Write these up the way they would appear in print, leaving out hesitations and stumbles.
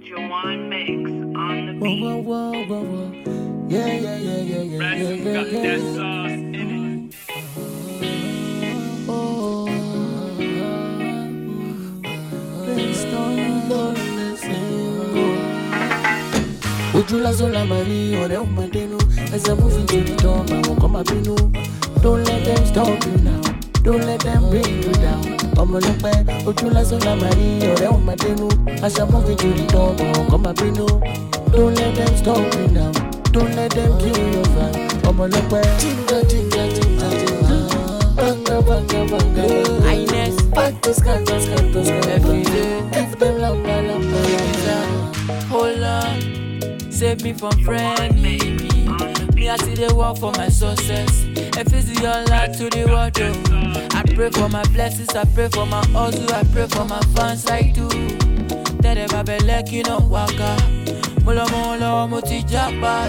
Jawan Mix on the beat. Whoa, whoa, whoa, whoa, whoa. Yeah. Got that sauce in it. Oh, let's go. Ujula zola mari, ore umadenu. As I'm moving to the door, I won't come up in. Don't let them stop you now. Don't let them bring you down. I'm on the bed, Ujula zola mari, ore umadenu. As I'm moving to the door, I won't come up in. Don't let them stop you now. Don't let them kill your vibe. I'm on the bed. Tinga, tinga, tinga, tinga. Banga, banga, banga. Highness, Patos, cantos, cantos, every day. give them lamba, lamba, lamba. Hold on, save me from frenemy. Me, I see the work for my success. If it's your life to the world, oh. I pray for my blessings, I pray for my hustle, I pray for my fans like you. Tell them I be like you know waka. Molo, moti japa.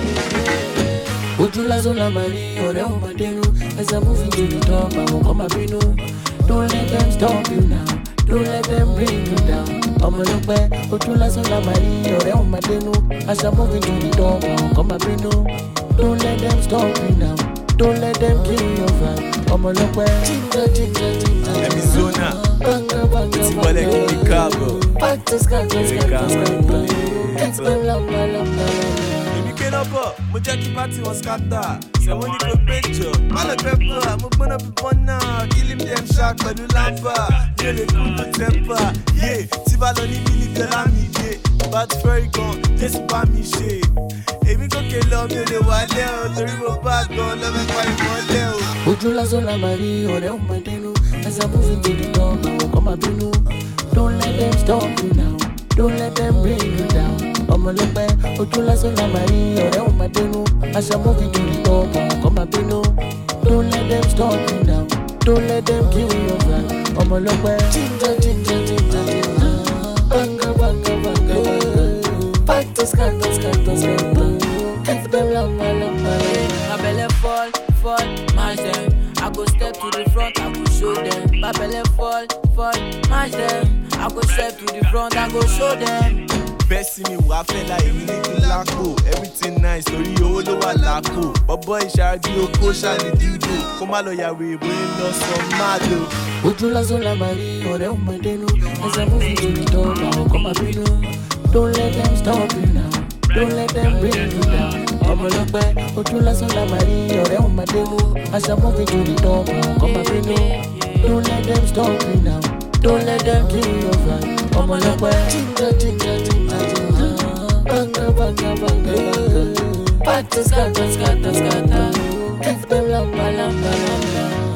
Ujula zola mari, ore umadenu. As I'm moving to the top, I won't come up in. Don't let them stop you now. Don't let them bring you down. I'm on the bed, Ujula zola mari, ore umadenu. As I'm moving to the top, I won't come up in. Don't let them stop you now. Don't let them kill your vibe. I'm on the bed. Tinga, tinga, tinga. Arizona. Banga, banga, It's Wale banga. Chicago. Patos, cantos, cantos, cantos. Give them lamba, lamba, lamba. Èmi ké lọ́bọ̀, mo jẹ́ kí pátì wọn skátà. Sẹ̀wọ́n ní kò péjọ, má lọ pẹ́pà. Mo gbọ́nà bíbọ́n náà, kill him dem shark pẹ̀lú lámbà. Mi ò lè kú ló tẹ́pà. Yé, tí bá lọ ní bílí bẹ́lá mi dé. Bá ti fẹ́ rí gan, Jésù bá mi ṣe. Èmi gòkè lọ, mi ò lè wálé o. Torí mo bá gan lọ́fẹ́ parí mọ́lẹ̀ o. Ujula zola mari, ore umadenu. As I'm moving to the door, I won't come up in. Don't let them stop you now. Don't let them bring you down. I'm on the bed, Ujula zola mari, ore umadenu. As I'm moving to the door, I won't come up in. Don't let them stop you now. Don't let them kill your vibe. I'm on the bed. Tinga, tinga, tinga, tinga. Banga, banga, banga, banga. Patos, cantos, cantos, cantos. Give them lamba, lamba, lamba. My belly fall, mash them. I go step to the front, I go show them. My belly fall, mash them. I go step to the front, I go show them. Bẹ́ẹ̀ sí mi wà fẹ́ la èmi ní kí lápò. Everything nice lórí owó ló wà lápò. Bọ́bọ́ ìṣáájú oko ṣáàlì dídò. Kó má lọ yàwé ìbò ń lọ sọ máa lò. Ujula zola mari, ore umadenu. As I'm moving to the door, I won't come up in. Don't let them stop you now. Don't let them bring you down. I'm on the bed, Ujula zola mari, ore umadenu. As I'm moving to the door, I won't come up in. Don't let them stop you now. Don't let them kill your vibe. I'm on the bed. Tinga, tinga, tinga, tinga. Banga, banga, banga, banga. Patos, cantos, cantos, cantos. Give them lamba, lamba, lamba.